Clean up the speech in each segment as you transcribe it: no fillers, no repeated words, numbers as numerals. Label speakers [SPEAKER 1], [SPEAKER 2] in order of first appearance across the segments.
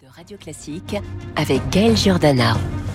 [SPEAKER 1] Radio Classique avec Gaël Giordana.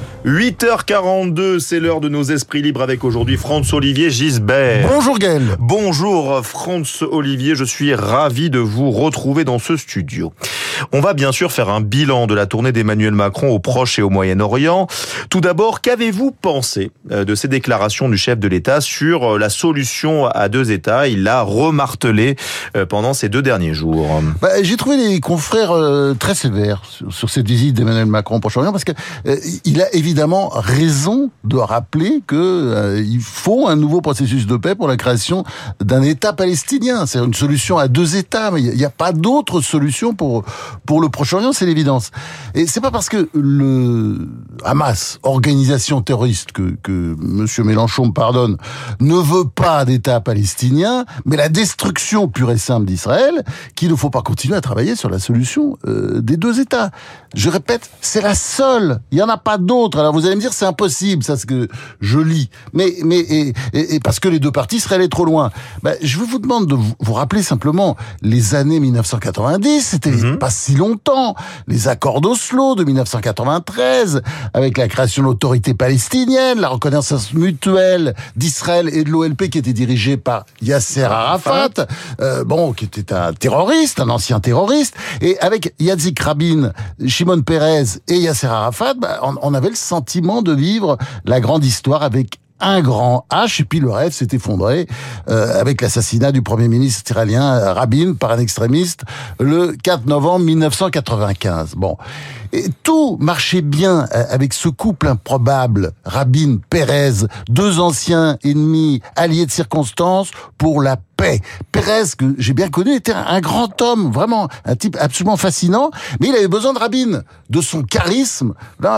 [SPEAKER 2] 8h42, c'est l'heure de nos esprits libres avec aujourd'hui Franz-Olivier Gisbert.
[SPEAKER 3] Bonjour Gaël.
[SPEAKER 2] Bonjour Franz-Olivier, je suis ravi de vous retrouver dans ce studio. On va bien sûr faire un bilan de la tournée d'Emmanuel Macron au Proche et au Moyen-Orient. Tout d'abord, qu'avez-vous pensé de ces déclarations du chef de l'État sur la solution à deux États? Il l'a remartelé pendant ces 2 derniers jours.
[SPEAKER 3] J'ai trouvé les confrères très sévères sur cette visite d'Emmanuel Macron au Proche-Orient parce que il a évidemment raison de rappeler que il faut un nouveau processus de paix pour la création d'un État palestinien. C'est une solution à 2 États, mais il n'y a pas d'autre solution pour le Proche-Orient, c'est l'évidence. Et c'est pas parce que le Hamas, organisation terroriste, que Monsieur Mélenchon me pardonne, ne veut pas d'État palestinien, mais la destruction pure et simple d'Israël, qu'il ne faut pas continuer à travailler sur la solution des 2 États. Je répète, c'est la seule. Il y en a pas d'autre. Alors vous allez me dire c'est impossible, ça, ce que je lis. Mais parce que les 2 parties seraient allées trop loin. Je vous demande de vous rappeler simplement les années 1990. C'était pas si longtemps. Les accords d'Oslo de 1993, avec la création de l'autorité palestinienne, la reconnaissance mutuelle d'Israël et de l'OLP qui était dirigée par Yasser Arafat, qui était un terroriste, un ancien terroriste, et avec Yitzhak Rabin, Shimon Peres et Yasser Arafat, on avait le sentiment de vivre la grande histoire avec un grand H, et puis le rêve s'est effondré avec l'assassinat du Premier ministre israélien Rabin par un extrémiste le 4 novembre 1995. Et tout marchait bien avec ce couple improbable, Rabin-Pérez, 2 anciens ennemis alliés de circonstance pour la paix. Pérez, que j'ai bien connu, était un grand homme, vraiment un type absolument fascinant, mais il avait besoin de Rabin, de son charisme, là,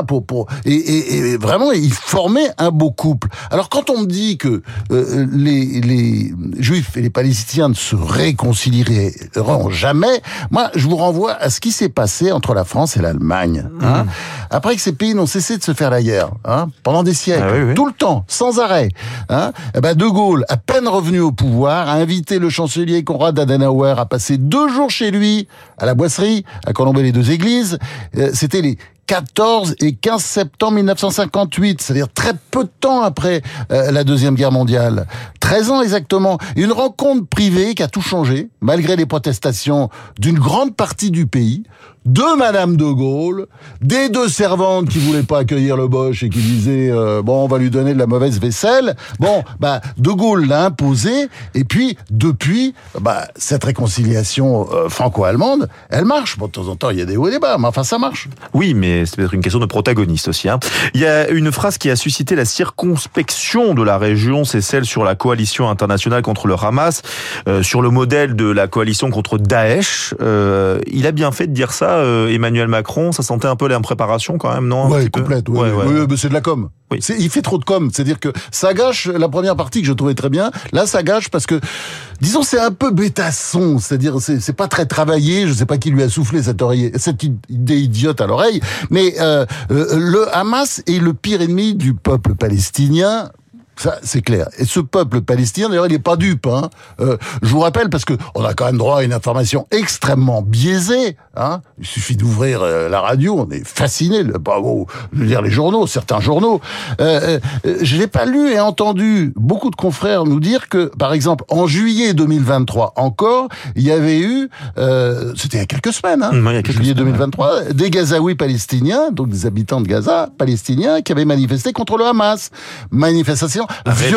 [SPEAKER 3] et vraiment, il formait un beau couple. Alors quand on me dit que les Juifs et les Palestiniens ne se réconcilieront jamais, moi, je vous renvoie à ce qui s'est passé entre la France et l'Allemagne. Après que ces pays n'ont cessé de se faire la guerre, pendant des siècles, tout le temps, sans arrêt. De Gaulle, à peine revenu au pouvoir, a invité le chancelier Konrad Adenauer à passer 2 jours chez lui, à la Boisserie, à Colombey-les-Deux-Églises. C'était les 14 et 15 septembre 1958, c'est-à-dire très peu de temps après la Deuxième Guerre mondiale. 13 ans exactement. Une rencontre privée qui a tout changé, malgré les protestations d'une grande partie du pays, de Madame de Gaulle, des 2 servantes qui voulaient pas accueillir le Boche et qui disaient on va lui donner de la mauvaise vaisselle. De Gaulle l'a imposé, et puis depuis cette réconciliation franco-allemande, elle marche. De temps en temps il y a des hauts et des bas, mais enfin ça marche.
[SPEAKER 2] Oui, mais c'est peut-être une question de protagoniste aussi. Il y a une phrase qui a suscité la circonspection de la région, c'est celle sur la coalition internationale contre le Hamas, sur le modèle de la coalition contre Daesh. Il a bien fait de dire ça, Emmanuel Macron. Ça sentait un peu l'impréparation quand même, non?
[SPEAKER 3] Ouais, complète. Oui, mais c'est de la com. Oui. Il fait trop de com, c'est-à-dire que ça gâche la première partie que je trouvais très bien. Là, ça gâche parce que, disons, c'est un peu bêtasson, c'est-à-dire c'est pas très travaillé. Je sais pas qui lui a soufflé cette idée idiote à l'oreille, mais le Hamas est le pire ennemi du peuple palestinien. Ça, c'est clair. Et ce peuple palestinien, d'ailleurs, il n'est pas dupe. Je vous rappelle, parce que on a quand même droit à une information extrêmement biaisée. Il suffit d'ouvrir la radio, on est fasciné. Je veux dire, les journaux, certains journaux. Je n'ai pas lu et entendu beaucoup de confrères nous dire que, par exemple, en juillet 2023 encore, il y avait eu, c'était il y a quelques semaines, juillet 2023, des Gazaouis palestiniens, donc des habitants de Gaza palestiniens, qui avaient manifesté contre le Hamas. Manifestation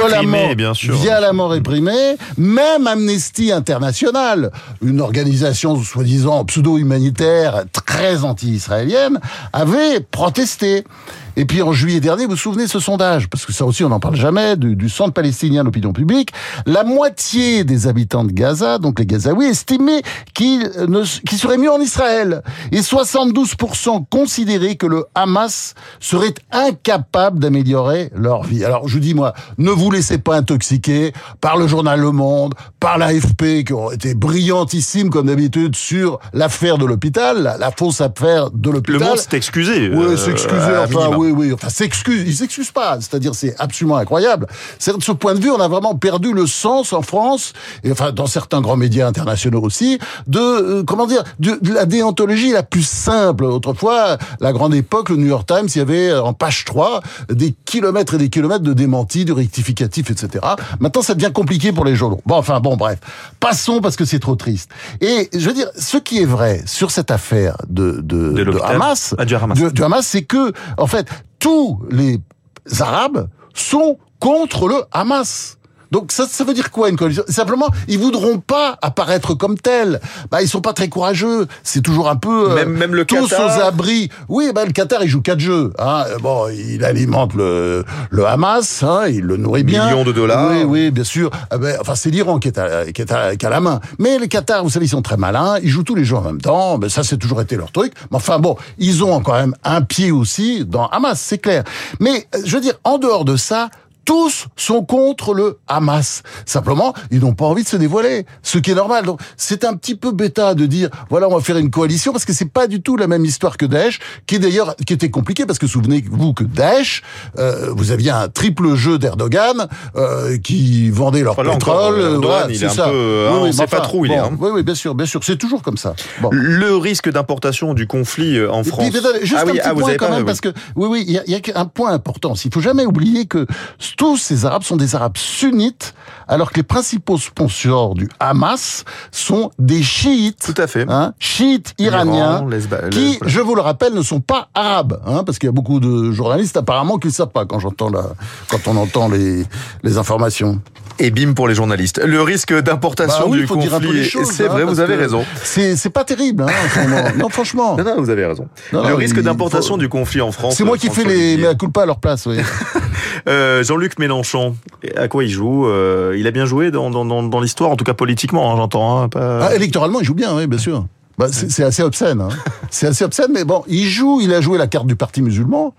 [SPEAKER 3] violemment réprimée. Même Amnesty International, une organisation soi-disant pseudo-humanitaire très anti-israélienne, avait protesté. Et puis en juillet dernier, vous vous souvenez de ce sondage, parce que ça aussi on n'en parle jamais, du Centre palestinien d'opinion publique, la moitié des habitants de Gaza, donc les Gazaouis, estimaient qu'ils seraient mieux en Israël. Et 72% considéraient que le Hamas serait incapable d'améliorer leur vie. Alors je vous dis, moi, ne vous laissez pas intoxiquer par le journal Le Monde, par l'AFP, qui ont été brillantissimes, comme d'habitude, sur l'affaire de l'hôpital, la fausse affaire de l'hôpital.
[SPEAKER 2] Le Monde s'est excusé.
[SPEAKER 3] Oui, s'excuser, enfin,
[SPEAKER 2] minima.
[SPEAKER 3] oui, enfin, ils s'excusent pas. C'est-à-dire, c'est absolument incroyable. C'est de ce point de vue, on a vraiment perdu le sens en France, et enfin, dans certains grands médias internationaux aussi, de la déontologie la plus simple. Autrefois, la grande époque, le New York Times, il y avait en page 3 des kilomètres et des kilomètres de démentis, de rectificatifs, etc. Maintenant, ça devient compliqué pour les journaux. Bon, bref. Passons parce que c'est trop triste. Et je veux dire, ce qui est vrai sur cette affaire de Hamas, du Hamas, c'est que, en fait, tous les Arabes sont contre le Hamas. Donc ça veut dire quoi, une coalition? Simplement, ils voudront pas apparaître comme tels. Ils sont pas très courageux. C'est toujours un peu
[SPEAKER 2] même le
[SPEAKER 3] tous
[SPEAKER 2] Qatar.
[SPEAKER 3] aux abris. Oui, le Qatar, il joue 4 jeux. Hein. Bon, il alimente le Hamas, hein, il le nourrit bien.
[SPEAKER 2] Millions de dollars.
[SPEAKER 3] Oui, bien sûr. Enfin, c'est l'Iran qui a la main. Mais le Qatar, vous savez, ils sont très malins. Ils jouent tous les jeux en même temps. Ça, c'est toujours été leur truc. Mais enfin, bon, ils ont quand même un pied aussi dans Hamas, c'est clair. Mais je veux dire, en dehors de ça, tous sont contre le Hamas. Simplement, ils n'ont pas envie de se dévoiler, ce qui est normal. Donc, c'est un petit peu bêta de dire, voilà, on va faire une coalition, parce que c'est pas du tout la même histoire que Daesh, qui était compliqué, parce que souvenez-vous que Daesh, vous aviez un triple jeu d'Erdogan, qui vendait leur pétrole.
[SPEAKER 2] Erdogan, il est un peu, on sait pas trop où il est.
[SPEAKER 3] Oui, bien sûr, c'est toujours comme ça. Bon.
[SPEAKER 2] Le risque d'importation du conflit en France.
[SPEAKER 3] Et puis, juste un petit point quand même, parce que, oui, il y a un point important. Il faut jamais oublier que tous ces Arabes sont des Arabes sunnites, alors que les principaux sponsors du Hamas sont des chiites.
[SPEAKER 2] Tout à fait.
[SPEAKER 3] Chiites iraniens, qui, je vous le rappelle, ne sont pas arabes, parce qu'il y a beaucoup de journalistes apparemment qui ne savent pas quand on entend les informations.
[SPEAKER 2] Et bim pour les journalistes. Le risque d'importation du conflit, c'est vrai, vous avez raison.
[SPEAKER 3] C'est pas terrible, non, franchement.
[SPEAKER 2] Non, vous avez raison. Le risque d'importation du conflit en France.
[SPEAKER 3] C'est moi qui fais les mea culpa à leur place, oui.
[SPEAKER 2] Jean-Luc Mélenchon, à quoi il joue? Il a bien joué dans l'histoire, en tout cas politiquement, j'entends.
[SPEAKER 3] Électoralement, il joue bien, oui, bien sûr. C'est assez obscène. C'est assez obscène, mais bon, il a joué la carte du parti musulman.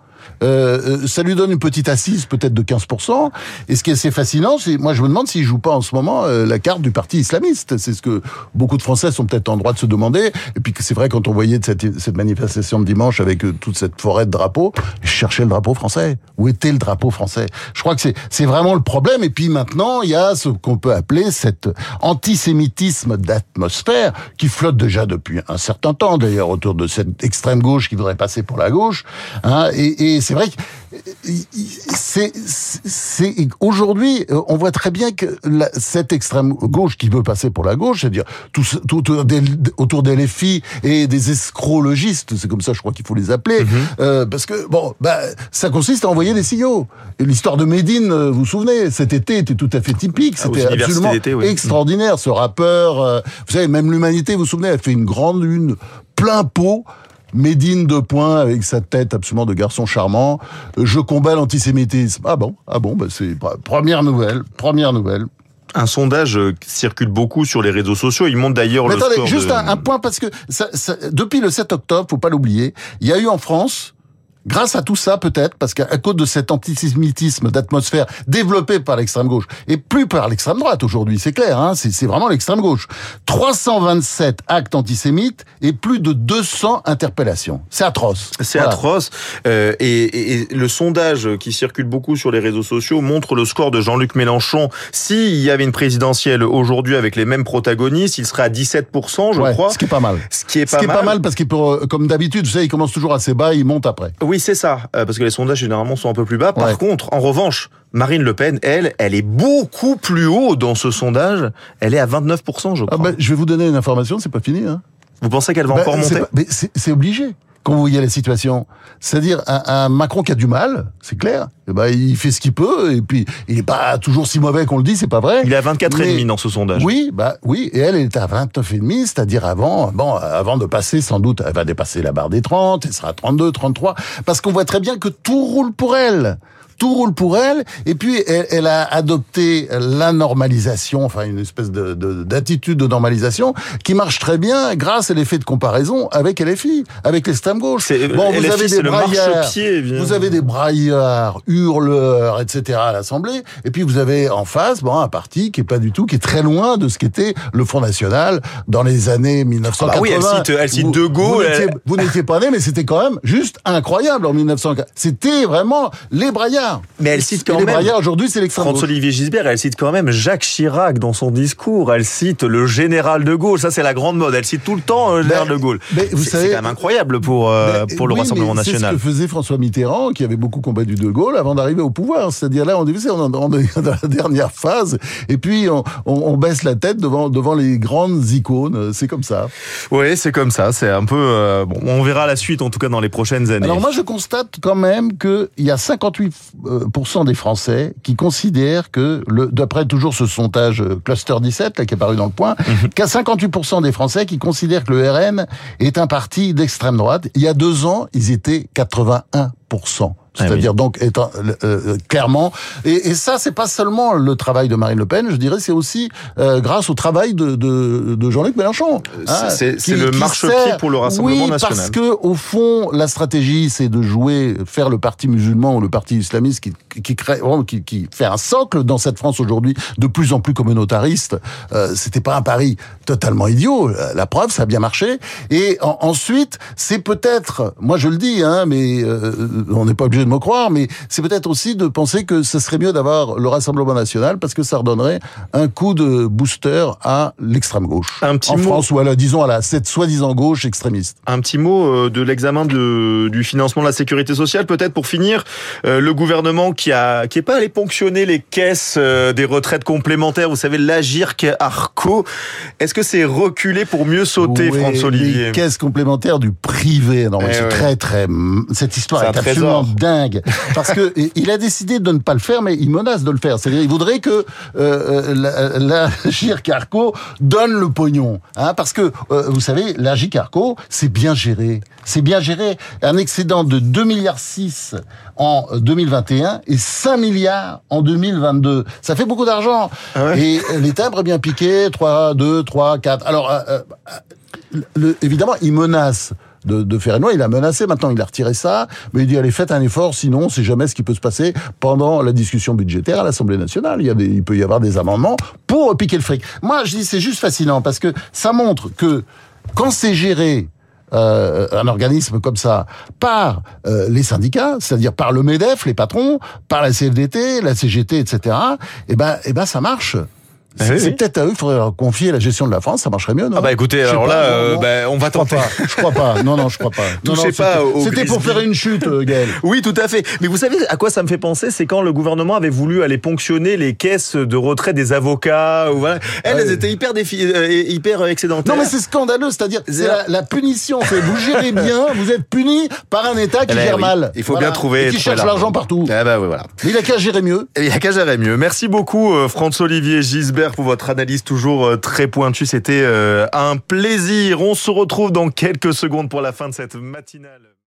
[SPEAKER 3] Ça lui donne une petite assise peut-être de 15%. Et ce qui est assez fascinant, moi je me demande s'il joue pas en ce moment la carte du parti islamiste. C'est ce que beaucoup de Français sont peut-être en droit de se demander. Et puis c'est vrai, quand on voyait cette manifestation de dimanche avec toute cette forêt de drapeaux, je cherchais le drapeau français. Où était le drapeau français? Je crois que c'est vraiment le problème. Et puis maintenant, il y a ce qu'on peut appeler cet antisémitisme d'atmosphère qui flotte déjà depuis un certain temps, d'ailleurs, autour de cette extrême gauche qui voudrait passer pour la gauche. Et c'est vrai que c'est aujourd'hui, on voit très bien que cette extrême gauche qui veut passer pour la gauche, c'est-à-dire tout autour des LFI et des escrologistes, c'est comme ça, je crois qu'il faut les appeler, parce que ça consiste à envoyer des signaux. Et l'histoire de Médine, vous vous souvenez, cet été était tout à fait typique, c'était absolument extraordinaire. Ce rappeur, vous savez, même l'Humanité, vous vous souvenez, elle fait une grande une plein pot. Médine de poing avec sa tête absolument de garçon charmant. Je combats l'antisémitisme. Ah bon, c'est première nouvelle.
[SPEAKER 2] Un sondage circule beaucoup sur les réseaux sociaux. Il montre d'ailleurs le score.
[SPEAKER 3] Juste un point, parce que depuis le 7 octobre, faut pas l'oublier, il y a eu en France, grâce à tout ça peut-être, parce qu'à cause de cet antisémitisme d'atmosphère développé par l'extrême gauche, et plus par l'extrême droite aujourd'hui, c'est clair, c'est vraiment l'extrême gauche, 327 actes antisémites et plus de 200 interpellations. C'est atroce.
[SPEAKER 2] C'est atroce. Et le sondage qui circule beaucoup sur les réseaux sociaux montre le score de Jean-Luc Mélenchon. S'il y avait une présidentielle aujourd'hui avec les mêmes protagonistes, il serait à 17%, je crois.
[SPEAKER 3] Ce qui est pas mal. Ce qui est pas mal parce qu'il, comme d'habitude, vous savez, il commence toujours assez bas, il monte après.
[SPEAKER 2] Oui, c'est ça, parce que les sondages généralement sont un peu plus bas. Par contre, en revanche, Marine Le Pen, elle est beaucoup plus haut dans ce sondage. Elle est à 29%, je crois.
[SPEAKER 3] Je vais vous donner une information, c'est pas fini.
[SPEAKER 2] Vous pensez qu'elle va encore monter?
[SPEAKER 3] C'est obligé. Quand vous voyez la situation, c'est-à-dire un Macron qui a du mal, c'est clair. Il fait ce qu'il peut, et puis il est pas toujours si mauvais qu'on le dit, c'est pas vrai.
[SPEAKER 2] Il est à 24,5 dans ce sondage.
[SPEAKER 3] Oui, et elle est à 29,5, c'est-à-dire avant de passer, sans doute, elle va dépasser la barre des 30, elle sera à 32, 33, parce qu'on voit très bien que tout roule pour elle. tout roule pour elle. Et puis, elle a adopté la normalisation, enfin une espèce d'attitude de normalisation qui marche très bien grâce à l'effet de comparaison avec LFI, avec l'extrême gauche.
[SPEAKER 2] Bon, vous avez des braillards,
[SPEAKER 3] vous avez des braillards, hurleurs, etc. à l'Assemblée. Et puis vous avez en face, un parti qui est très loin de ce qu'était le Front National dans les années 1980.
[SPEAKER 2] Ah bah oui, elle cite De Gaulle.
[SPEAKER 3] Vous n'étiez pas né, mais c'était quand même juste incroyable en 1940. C'était vraiment les braillards.
[SPEAKER 2] Mais elle cite quand
[SPEAKER 3] les
[SPEAKER 2] même.
[SPEAKER 3] braillards aujourd'hui, c'est l'extrême gauche.
[SPEAKER 2] François-Olivier Gisbert, elle cite quand même Jacques Chirac dans son discours. Elle cite le général de Gaulle. Ça, c'est la grande mode. Elle cite tout le temps le général de Gaulle. C'est quand même incroyable pour le Rassemblement national.
[SPEAKER 3] C'est ce que faisait François Mitterrand, qui avait beaucoup combattu de Gaulle avant d'arriver au pouvoir. C'est-à-dire là, on est dans la dernière phase. Et puis, on baisse la tête devant les grandes icônes. C'est comme ça.
[SPEAKER 2] Oui, c'est comme ça. C'est un peu... on verra la suite, en tout cas, dans les prochaines années.
[SPEAKER 3] Alors moi, je constate quand même qu'il y a 58% des Français qui considèrent que, d'après toujours ce sondage Cluster 17, là, qui est paru dans Le Point, qu'à 58% des Français qui considèrent que le RN est un parti d'extrême droite. Il y a 2 ans, ils étaient 81%. C'est-à-dire donc clairement, et ça c'est pas seulement le travail de Marine Le Pen, je dirais c'est aussi grâce au travail de Jean-Luc Mélenchon.
[SPEAKER 2] C'est le marchepied pour le Rassemblement national.
[SPEAKER 3] Parce que au fond la stratégie c'est de faire le parti musulman ou le parti islamiste qui fait un socle dans cette France aujourd'hui de plus en plus communautariste. C'était pas un pari totalement idiot. La preuve, ça a bien marché. Et ensuite, c'est peut-être, moi je le dis, mais on n'est pas obligé de me croire, mais c'est peut-être aussi de penser que ce serait mieux d'avoir le Rassemblement national parce que ça redonnerait un coup de booster à l'extrême gauche. France, ou à cette soi-disant gauche extrémiste.
[SPEAKER 2] Un petit mot de l'examen du financement de la sécurité sociale, peut-être pour finir. Le gouvernement qui est pas allé ponctionner les caisses des retraites complémentaires, vous savez, l'Agirc Arco. Est-ce que c'est reculé pour mieux sauter, François-Olivier?
[SPEAKER 3] Les caisses complémentaires du privé. Non, c'est très, cette histoire est absolument dingue. Parce que il a décidé de ne pas le faire, mais il menace de le faire. C'est-à-dire, il voudrait que l'Agirc Arco donne le pognon. Parce que, vous savez, l'Agirc Arco, c'est bien géré. C'est bien géré. Un excédent de 2,6 milliards en 2021 et 5 milliards en 2022. Ça fait beaucoup d'argent. Et l'État aimerait bien piquer 2, 3, 4. Alors, évidemment, il menace de faire une loi. Il a menacé, maintenant il a retiré ça, mais il dit allez, faites un effort, sinon on sait jamais ce qui peut se passer pendant la discussion budgétaire à l'Assemblée nationale. Il peut y avoir des amendements pour piquer le fric. Moi je dis c'est juste fascinant parce que ça montre que quand c'est géré un organisme comme ça par les syndicats, c'est-à-dire par le MEDEF, les patrons, par la CFDT, la CGT, etc., et ben ça marche. C'est peut-être à eux qu'il faudrait leur confier la gestion de la France, ça marcherait mieux, non?
[SPEAKER 2] Écoutez, alors là, on va tenter.
[SPEAKER 3] Je crois pas. Non, je crois pas. C'était pour faire une chute, Gaël.
[SPEAKER 2] Oui, tout à fait. Mais vous savez à quoi ça me fait penser? C'est quand le gouvernement avait voulu aller ponctionner les caisses de retraite des avocats. Elles étaient hyper excédentaires.
[SPEAKER 3] Non, mais c'est scandaleux. C'est-à-dire, c'est la punition. Vous gérez bien, vous êtes puni par un État qui gère mal.
[SPEAKER 2] Il faut bien trouver.
[SPEAKER 3] Et qui cherche l'argent partout.
[SPEAKER 2] Voilà.
[SPEAKER 3] Mais il a qu'à gérer mieux.
[SPEAKER 2] Merci beaucoup, François-Olivier Gisbert, pour votre analyse toujours très pointue. C'était un plaisir. On se retrouve dans quelques secondes pour la fin de cette matinale.